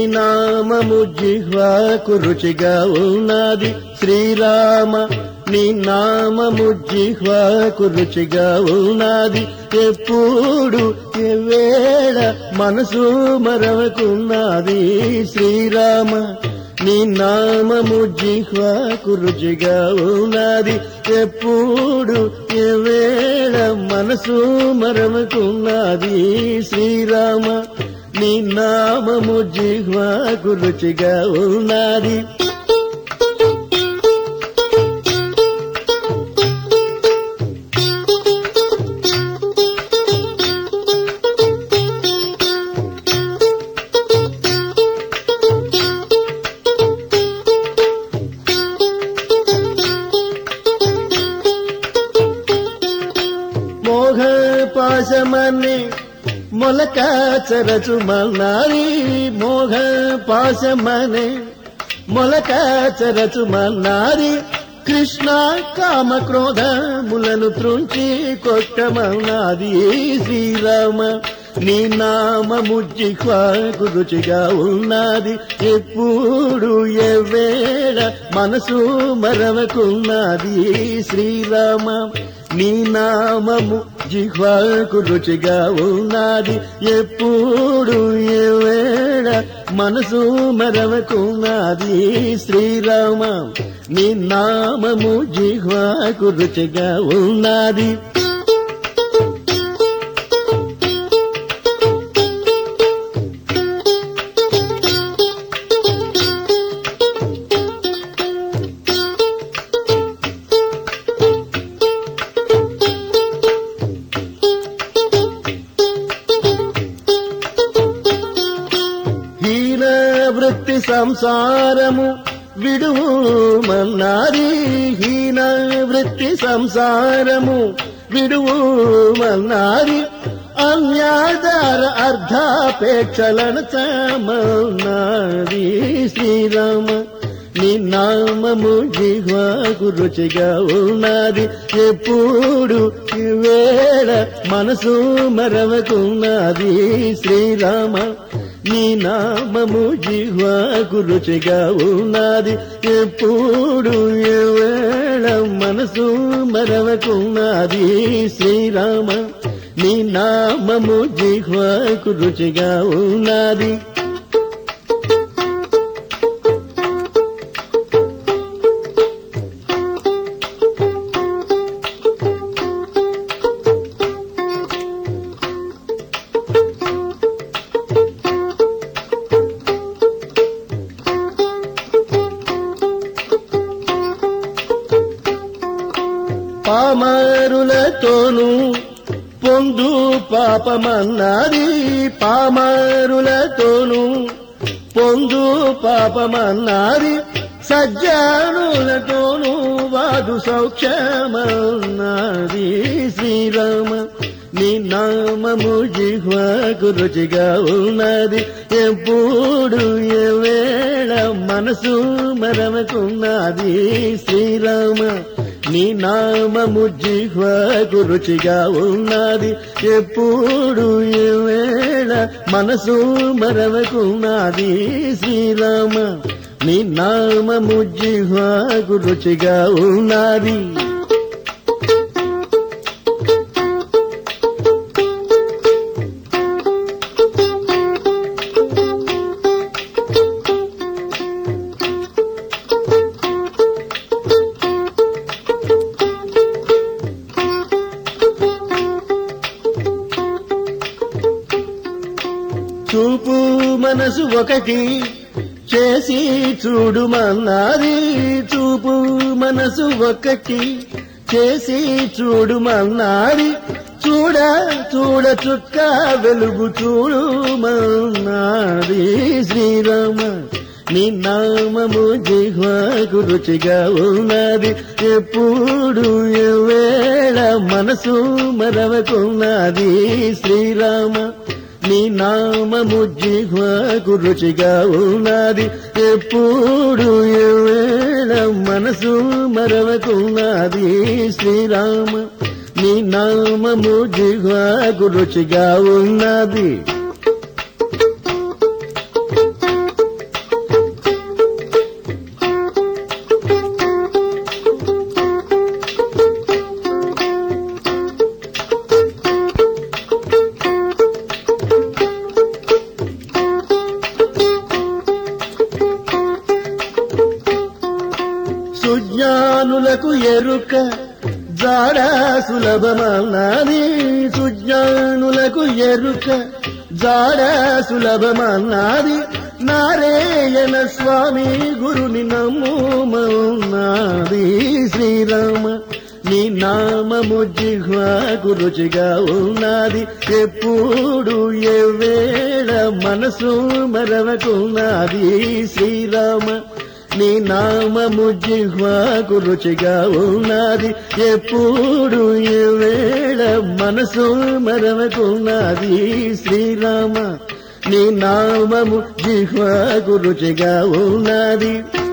నామము జిహ్వాకు రుచిగా ఉన్నది శ్రీరామ నీ నామము జిహ్వాకు రుచిగా ఉన్నది ఎప్పుడు ఎవేళ మనసు మరవకున్నది శ్రీరామ నీ నామము జిహ్వాకు రుచిగా ఉన్నది ఎప్పుడు ఎవేళ మనసు మరవకున్నది శ్రీరామ నీ నామము జిహ్వాకు రుచిగా ఉన్నది మోహ పాశమనే మొలక చరచుమన్నారి మోహ పాశమనే మొలక చరచుమన్నారి కృష్ణ కామ క్రోధములను త్రుంచి కొట్టమన్నాది శ్రీరామ నీ నామము జిహ్వాకు రుచిగా ఉన్నది ఎప్పుడు ఎవేళ మనసు మరవకున్నది శ్రీరామ నీ నామము జిహ్వాకు రుచిగా ఉన్నది ఎప్పుడు ఎవేళ మనసు మరవకున్నది శ్రీరామ నీ నామము జిహ్వాకు రుచిగా ఉన్నది వృత్తి సంసారము విడుమన్నారి హీన వృత్తి సంసారము విడుమన్నారి అన్యాధార అర్ధాపేక్షలను చమన్నారి శ్రీరామ నీ నామము జిహ్వాకు రుచిగా ఉన్నది ఎప్పుడు వేళ మనసు మరవకున్నది శ్రీరామ నీ నామము జిహ్వాకు రుచిగా ఉన్నది ఎప్పుడు ఎవేళ మనసు మరవకున్నది శ్రీరామ నీ నామము జిహ్వాకు రుచిగా ఉన్నది పామరులతోనూ పొందు పాపమన్నది పామరులతోనూ పొందు పాపమన్నది సజ్జనులతోనూ వాదు సౌఖ్యమన్నది శ్రీరామ నీ నామము జిహ్వాకు రుచిగా ఉన్నది ఎప్పుడు ఎవేళ మనసు మరవకున్నది శ్రీరామ నీ నామము జిహ్వాకు రుచిగా ఉన్నది ఎప్పుడు ఎవేళ మనసు మరవకున్నది శ్రీరామ నీ నామము జిహ్వాకు రుచిగా ఉన్నది చూపు మనసు ఒకటి చేసి చూడుమన్నది చూపు మనసు ఒకటి చేసి చూడుమన్నది చూడ చూడ చుక్క వెలుగు చూడుమన్నది శ్రీరామ నీ నామము జిహ్వాకు రుచిగా ఉన్నది ఎప్పుడు ఎవేళ మనసు మరవకున్నది శ్రీరామ నీ నామము జిహ్వాకు రుచిగా ఉన్నది ఎప్పుడు ఎవేళ మనసు మరవకున్నది శ్రీరామ నీ నామము జిహ్వాకు రుచిగా ఉన్నది సుజ్ఞానులకు ఎరుక జాడ సులభమన్నది సుజ్ఞానులకు ఎరుక జాడ సులభమన్నది నారాయణ స్వామి గురుని నమ్ముమన్నది శ్రీరామ నీ నామము జిహ్వాకు రుచిగా ఉన్నది ఎప్పుడు ఎవేళ మనసు మరవకున్నది శ్రీరామ నీ నామము జిహ్వాకు రుచిగా ఉన్నది ఎప్పుడు ఎవేళ మనసు మరవకున్నది శ్రీరామ నీ నామము జిహ్వాకు రుచిగా ఉన్నది